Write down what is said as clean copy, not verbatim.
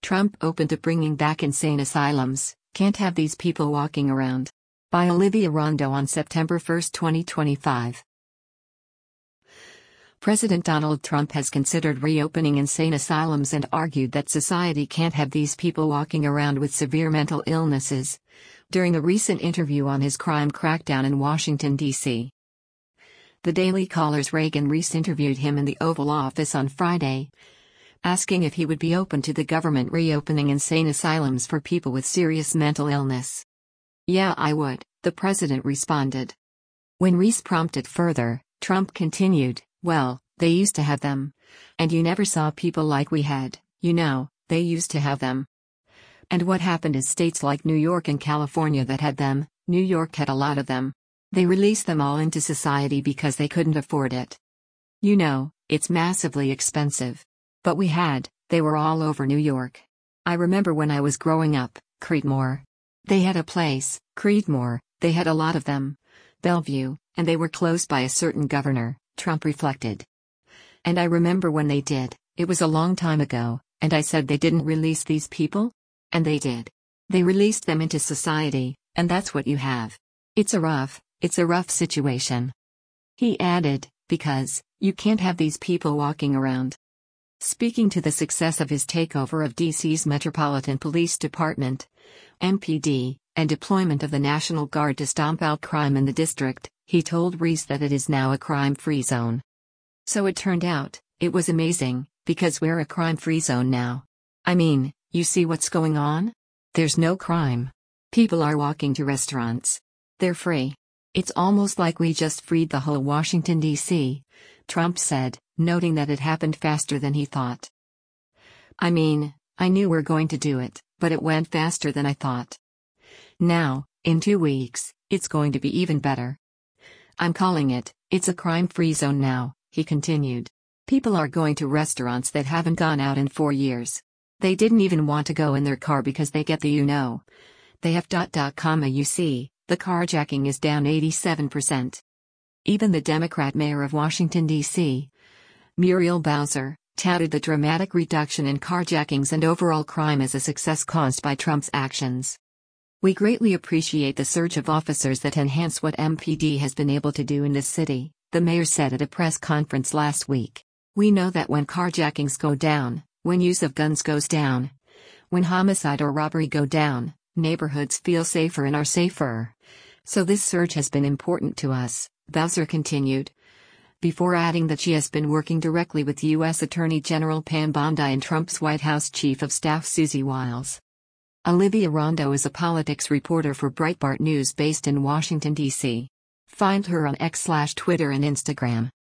Trump open to bringing back insane asylums, can't have these people walking around. By Olivia Rondo on September 1, 2025. President Donald Trump has considered reopening insane asylums and argued that society can't have these people walking around with severe mental illnesses, during a recent interview on his crime crackdown in Washington, D.C. The Daily Caller's Reagan Reese interviewed him in the Oval Office on Friday, asking if he would be open to the government reopening insane asylums for people with serious mental illness. "Yeah, I would," the president responded. When Reese prompted further, Trump continued, "Well, they used to have them. And you never saw people like we had, they used to have them. And what happened is states like New York and California that had them, New York had a lot of them. They released them all into society because they couldn't afford it. It's massively expensive. But they were all over New York. I remember when I was growing up, Creedmoor. They had a place, Creedmoor, they had a lot of them. Bellevue, and they were close by a certain governor," Trump reflected. "And I remember when they did, it was a long time ago, and I said they didn't release these people? And they did. They released them into society, and that's what you have. It's a rough situation." He added, "Because, you can't have these people walking around." Speaking to the success of his takeover of D.C.'s Metropolitan Police Department, MPD, and deployment of the National Guard to stomp out crime in the district, he told Reese that it is now a crime-free zone. "So it turned out, it was amazing, because we're a crime-free zone now. I mean, you see what's going on? There's no crime. People are walking to restaurants. They're free. It's almost like we just freed the whole Washington, D.C., Trump said, noting that it happened faster than he thought. "I mean, I knew we're going to do it, but it went faster than I thought. Now, in 2 weeks, it's going to be even better. I'm calling it's a crime-free zone now," he continued. "People are going to restaurants that haven't gone out in 4 years. They didn't even want to go in their car because they get the They have ... You see, the carjacking is down 87%. Even the Democrat mayor of Washington, D.C., Muriel Bowser, touted the dramatic reduction in carjackings and overall crime as a success caused by Trump's actions. "We greatly appreciate the surge of officers that enhance what MPD has been able to do in this city," the mayor said at a press conference last week. "We know that when carjackings go down, when use of guns goes down, when homicide or robbery go down, neighborhoods feel safer and are safer. So this surge has been important to us," Bowser continued, before adding that she has been working directly with U.S. Attorney General Pam Bondi and Trump's White House Chief of Staff Susie Wiles. Olivia Rondo is a politics reporter for Breitbart News based in Washington, D.C. Find her on X/Twitter and Instagram.